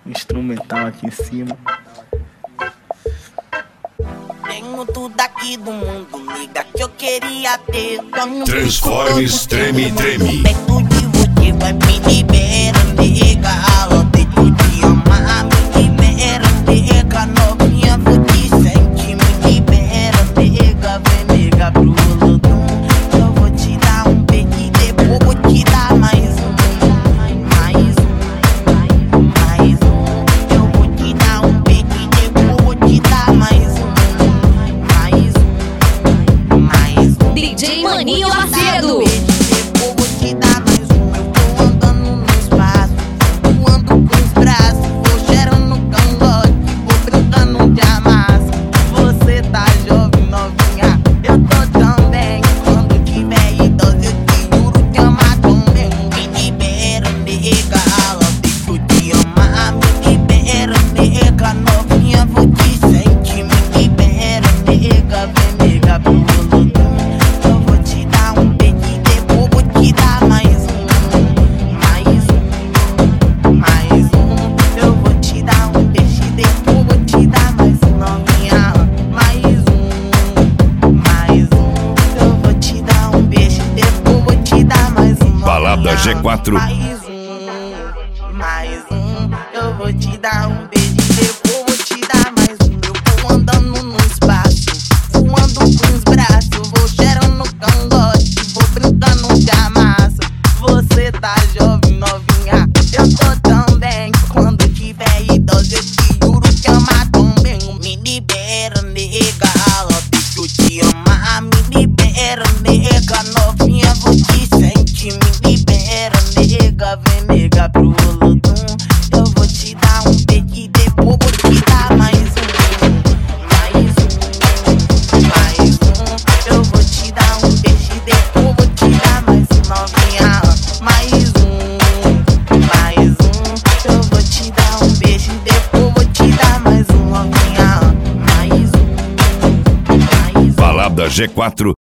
instrumental aqui em cima. Tenho tudo aqui do mundo, liga que eu queria ter. Transformes, treme, treme. Perto de você vai me libera, nega. Alô, deixa eu te amar, me libera, nega. Novinha, vou te sentir, me libera, nega. Vem, nega, pro lodum. Eu vou te dar um beijo e depois vou te dar mais um. Eu vou te dar um beijo e depois vou te dar mais um. DJ Maninho Macedo. Depois vou te dar mais um. Eu tô andando no espaço, voando com os braços, vou cheirando no cangote, vou brincando de amassa. Você tá jovem, novinha, eu tô também. Quando tiver idoso eu te juro te amar também. Me libera, nega, deixa eu te amar. Me libera, nega, novinha, vou te sentir. Me libera, nega, vem, nega, pro lodum. Eu vou te dar um beijo e depois vou te dar mais um. Eu vou te dar um beijo e depois vou te dar mais um, novinha. Eu vou te dar um beijo e depois vou te dar mais um, Balada G4. Eu vou te dar um beijo e depois vou te dar mais um. Eu vou andando no espaço, voando com os braços, vou cheirando no cangote, vou brincando de amassa. Você tá jovem, novinha, eu tô também. Quando tiver idoso eu te juro te amar também. Me libera, nega, deixa eu te amar. Me libera, nega, novinha, vou te sentir. Me libera, nega, vem, nega, pro lodum. Eu vou te dar um beijo e depois vou te dar mais um. Eu vou te dar um beijo e depois vou te dar mais um, novinha. Eu vou te dar um beijo e depois vou te dar mais um, novinha. Balada G4.